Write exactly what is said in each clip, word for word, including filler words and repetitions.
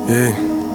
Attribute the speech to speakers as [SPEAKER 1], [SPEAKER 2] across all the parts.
[SPEAKER 1] Эй.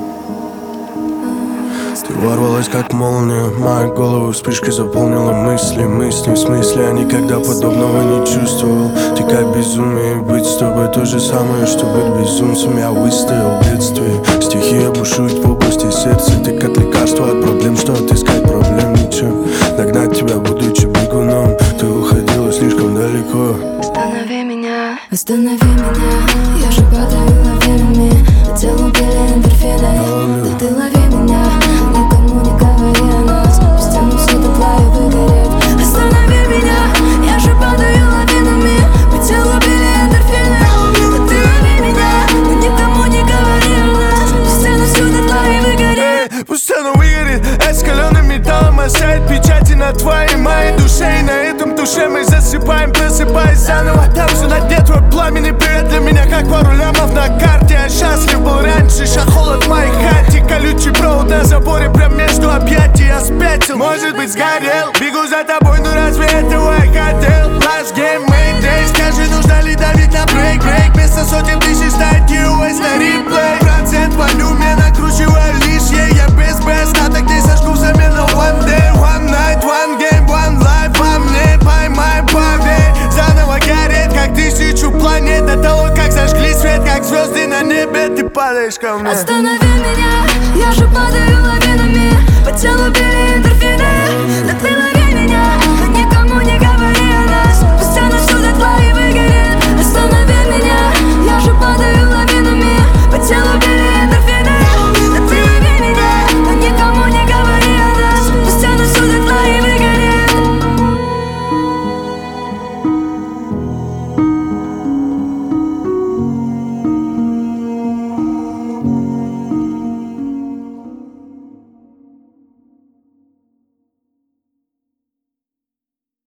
[SPEAKER 1] Ты ворвалась как молния в мою голову, вспышкой заполнила мысли. Мысли в смысле, я никогда подобного не чувствовал. Ты как безумие, быть с тобой то же самое, что быть безумцем. Я выстоял в детстве, стихия бушует в области сердца. Ты как лекарство от проблем, что отыскать проблем ничем. Догнать тебя, будучи бегуном, ты уходила слишком далеко.
[SPEAKER 2] Останови меня,
[SPEAKER 3] останови меня, я же падаю лавинами. Хотел убили эндорфины, но ты лови меня. Никому не говори о нас, постельным все дотла и выгореть. Останови меня, я же падаю лавинами. Хотел убили эндорфины, но ты лови меня. Но никому не говори о нас, постельным все дотла и выгореть.
[SPEAKER 1] Эй, пусть оно выгорит, эскаленным металлом оставит печати на твоей моей душе. И на этом душе мы засыпаем, просыпаясь заново. Там все на дне твой пламенный привет для меня, как пару лямов на карте. Я счастлив был раньше, ща холод в моей хате. Колючий провод на заборе, прям между объятий. Я спятил, может быть сгорел. Бегу за тобой, ну разве этого я хотел? Last game, Mayday, скажи, нужно ли давить на брейк, брейк. Вместо сотен тысяч ставить ю эс на реплей. Процент волюме накручиваю лишнее. Я без без, на так не сожгу взамен на one day, one night, one game, one life. По мне поймай, поверь, заново гореть, как тысячу планет. До того, как зажгли свет, как звезды на небе, ты падаешь ко мне.
[SPEAKER 3] Останови меня, я же падаю лавинами. По телу били эндорфины, но ты лови